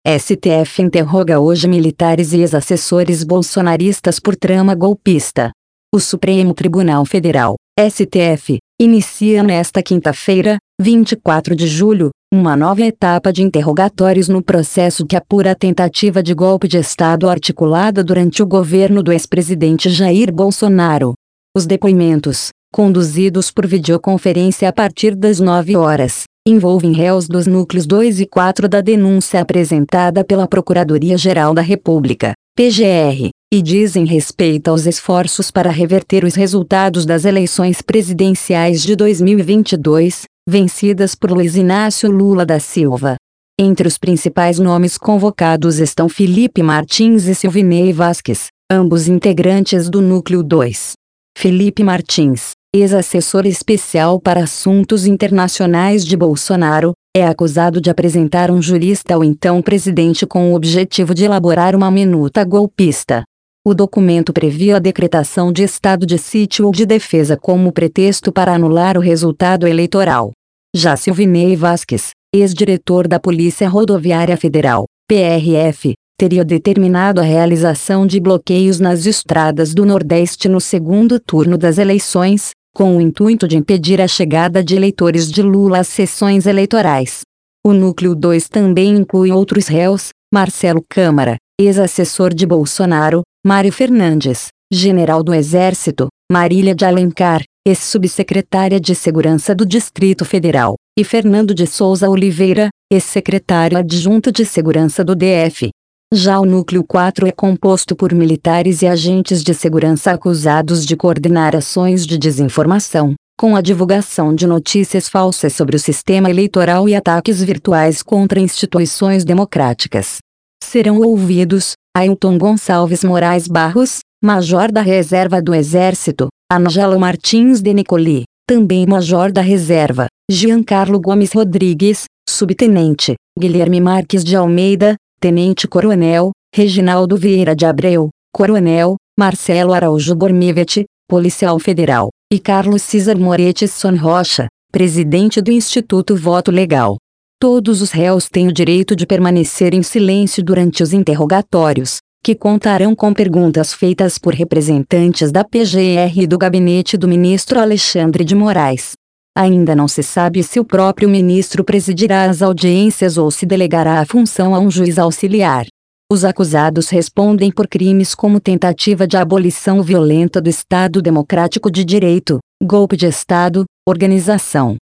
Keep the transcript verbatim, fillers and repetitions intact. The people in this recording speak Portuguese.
S T F interroga hoje militares e ex-assessores bolsonaristas por trama golpista. O Supremo Tribunal Federal, S T F, inicia nesta quinta-feira, vinte e quatro de julho, uma nova etapa de interrogatórios no processo que apura a tentativa de golpe de Estado articulada durante o governo do ex-presidente Jair Bolsonaro. Os depoimentos, conduzidos por videoconferência a partir das nove horas, envolvem réus dos núcleos dois e quatro da denúncia apresentada pela Procuradoria-Geral da República, P G R, e dizem respeito aos esforços para reverter os resultados das eleições presidenciais de dois mil e vinte e dois, vencidas por Luiz Inácio Lula da Silva. Entre os principais nomes convocados estão Felipe Martins e Silvinei Vasquez, ambos integrantes do Núcleo dois. Felipe Martins, ex-assessor especial para assuntos internacionais de Bolsonaro, é acusado de apresentar um jurista ao então presidente com o objetivo de elaborar uma minuta golpista. O documento previa a decretação de estado de sítio ou de defesa como pretexto para anular o resultado eleitoral. Já Silvinei Vasquez, ex-diretor da Polícia Rodoviária Federal, P R F, teria determinado a realização de bloqueios nas estradas do Nordeste no segundo turno das eleições, com o intuito de impedir a chegada de eleitores de Lula às sessões eleitorais. O Núcleo dois também inclui outros réus: Marcelo Câmara, ex-assessor de Bolsonaro, Mário Fernandes, general do Exército, Marília de Alencar, ex-subsecretária de Segurança do Distrito Federal, e Fernando de Souza Oliveira, ex-secretário adjunto de Segurança do D F. Já o Núcleo quatro é composto por militares e agentes de segurança acusados de coordenar ações de desinformação, com a divulgação de notícias falsas sobre o sistema eleitoral e ataques virtuais contra instituições democráticas. Serão ouvidos Ailton Gonçalves Moraes Barros, major da Reserva do Exército, Ângelo Martins de Nicoli, também major da Reserva, Giancarlo Gomes Rodrigues, subtenente, Guilherme Marques de Almeida, tenente-coronel, Reginaldo Vieira de Abreu, coronel, Marcelo Araújo Bormivete, policial federal, e Carlos César Moretti Son Rocha, presidente do Instituto Voto Legal. Todos os réus têm o direito de permanecer em silêncio durante os interrogatórios, que contarão com perguntas feitas por representantes da P G R e do gabinete do ministro Alexandre de Moraes. Ainda não se sabe se o próprio ministro presidirá as audiências ou se delegará a função a um juiz auxiliar. Os acusados respondem por crimes como tentativa de abolição violenta do Estado Democrático de Direito, golpe de Estado, organização,